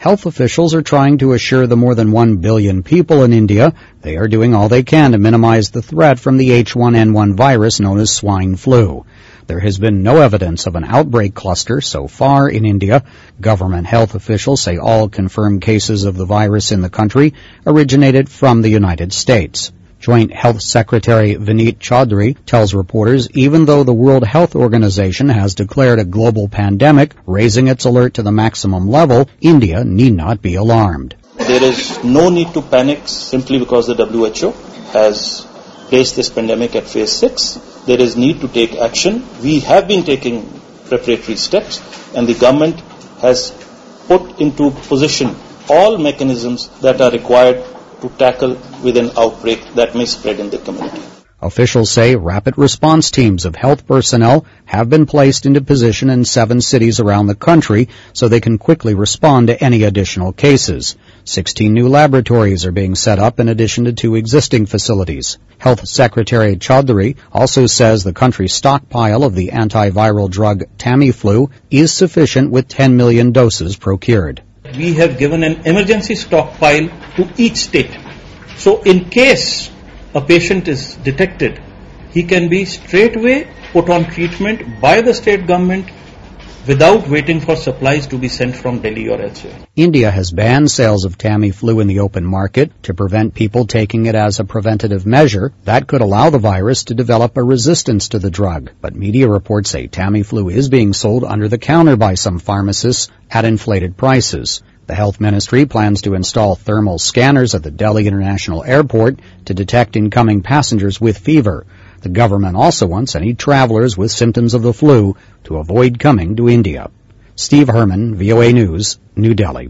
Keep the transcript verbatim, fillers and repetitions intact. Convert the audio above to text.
Health officials are trying to assure the more than one billion people in India they are doing all they can to minimize the threat from the H one N one virus known as swine flu. There has been no evidence of an outbreak cluster so far in India. Government health officials say all confirmed cases of the virus in the country originated from the United States. Joint Health Secretary Vineet Chaudhary tells reporters even though the World Health Organization has declared a global pandemic, raising its alert to the maximum level, India need not be alarmed. There is no need to panic simply because the W H O has placed this pandemic at phase six. There is need to take action. We have been taking preparatory steps, and the government has put into position all mechanisms that are required to tackle with an outbreak that may spread in the community. Officials say rapid response teams of health personnel have been placed into position in seven cities around the country so they can quickly respond to any additional cases. Sixteen new laboratories are being set up in addition to two existing facilities. Health Secretary Chaudhary also says the country's stockpile of the antiviral drug Tamiflu is sufficient with ten million doses procured. We have given an emergency stockpile to each state. So in case a patient is detected, he can be straightaway put on treatment by the state government without waiting for supplies to be sent from Delhi or elsewhere. India has banned sales of Tamiflu in the open market to prevent people taking it as a preventative measure that could allow the virus to develop a resistance to the drug. But media reports say Tamiflu is being sold under the counter by some pharmacists at inflated prices. The health ministry plans to install thermal scanners at the Delhi International Airport to detect incoming passengers with fever. The government also wants any travelers with symptoms of the flu to avoid coming to India. Steve Herman, V O A News, New Delhi.